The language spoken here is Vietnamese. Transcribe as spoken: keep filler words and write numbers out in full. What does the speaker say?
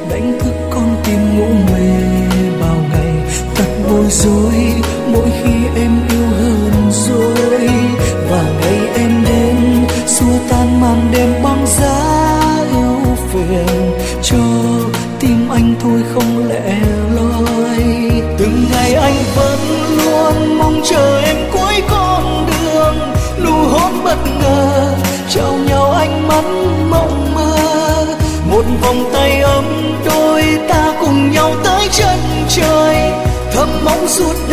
đánh thức con tim ngủ mê bao ngày. Thật bối rối mỗi khi em yêu hơn rồi, và ngày em đến xua tan màn đêm băng giá ưu phiền, cho tim anh thôi không lẻ loi. Từng ngày anh vẫn luôn mong chờ em cuối con đường, nụ hôn bất ngờ trao nhau ánh mắt mộng mơ, một vòng tay ấm đôi ta cùng nhau tới chân trời, thầm mong suốt